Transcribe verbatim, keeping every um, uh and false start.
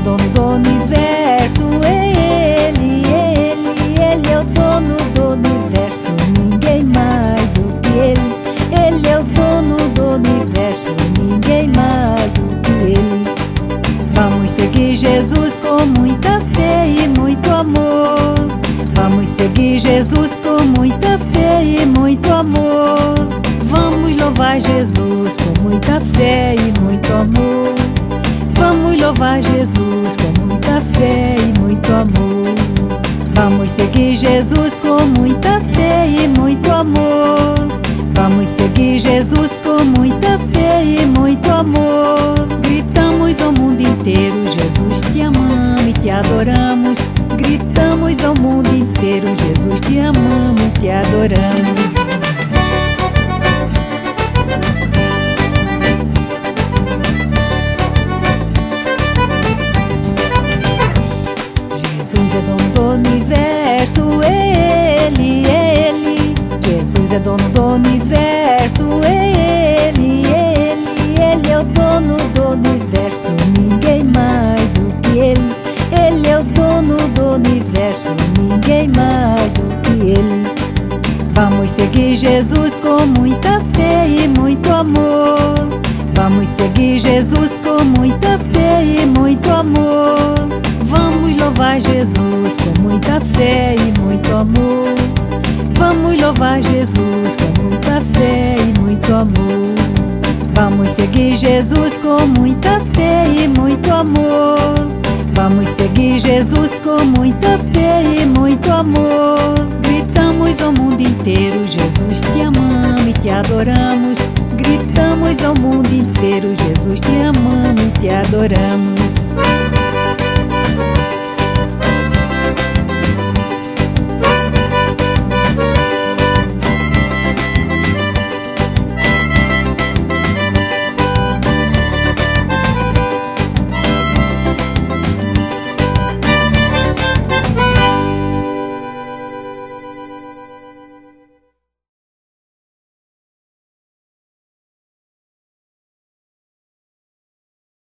dono do universo, Ele, Ele, Ele é o dono do universo, ninguém mais do que Ele. Ele é o dono do universo, ninguém mais do que Ele. Vamos seguir Jesus com muita fé e muito amor. Vamos seguir Jesus com muita fé e muito amor. Vamos louvar Jesus com muita fé e muito amor. Vamos louvar Jesus com muita fé e muito amor. Vamos seguir Jesus com muita fé e muito amor. Vamos seguir Jesus com muita fé e muito amor. Gritamos ao mundo inteiro, Jesus te amamos e te adoramos. Gritamos ao mundo inteiro, Jesus te amamos e te adoramos. Jesus é dono do universo, Ele, Ele. Jesus é dono do universo, Ele, Ele. Ele é o dono do universo, ninguém mais do que Ele. Ele é o dono do universo, ninguém mais do que Ele. Vamos seguir Jesus com muita fé e muito amor. Vamos seguir Jesus com muita fé e muito amor. Vamos louvar Jesus com muita fé e muito amor. Vamos louvar Jesus com muita fé e muito amor. Vamos seguir Jesus com muita fé e muito amor. Vamos seguir Jesus com muita fé e muito amor. Gritamos ao mundo inteiro, Jesus te amamos e te adoramos. Gritamos ao mundo inteiro, Jesus te amamos e te adoramos.